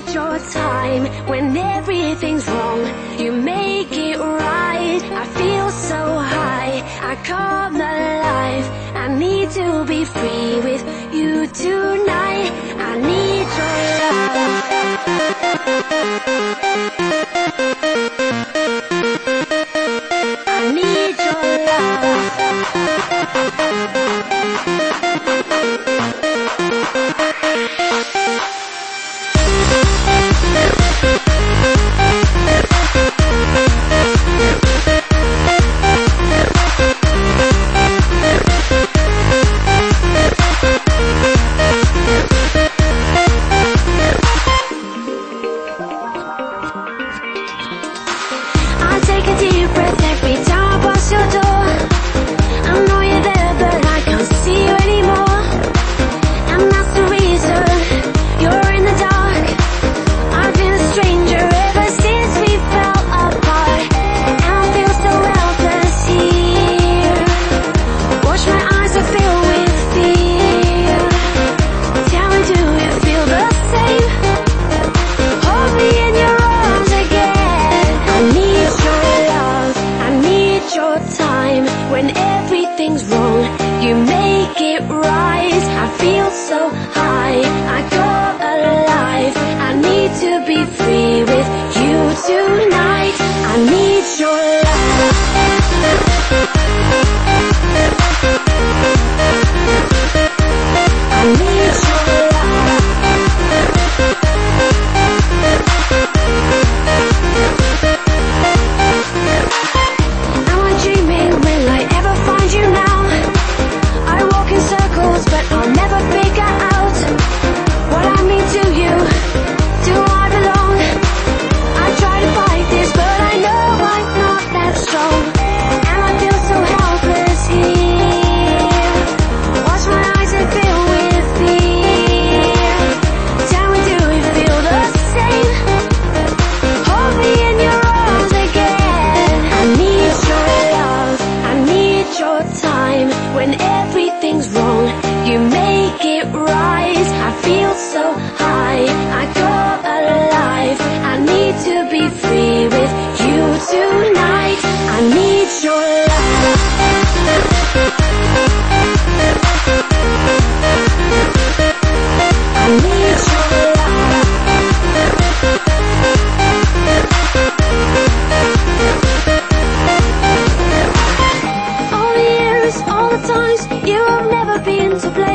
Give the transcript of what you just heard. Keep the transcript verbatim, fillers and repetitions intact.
your time when everything's wrong. You make it right. I feel so high. I come alive. I need to be free with you tonight. I need your love. I need your love. Take a deep breath every time I pass your door. I know you're there but I can't see you anymore. And that's the reason you're in the dark. I've been a stranger ever since we fell apart. And I feel so helpless here. Watch my eyes are filled with fear. Tell me, do you feel the same? Hold me in your arms again. I need your your time when everything's wrong. You make it right. I feel so high. I come alive. I need to be free with you tonight. I need your love. I need your love. But I'll never figure out what I mean to you. Do I belong? I try to fight this, but I know I'm not that strong. And I feel so helpless here. Watch my eyes and fill with fear. Tell me, do you feel the same? Hold me in your arms again. I need your love. I need your time when everything's wrong. You make it right. I feel so high. I come alive. I need to be free with you tonight. I need your love. I need your love. All the years, all the times, you have never been to blame.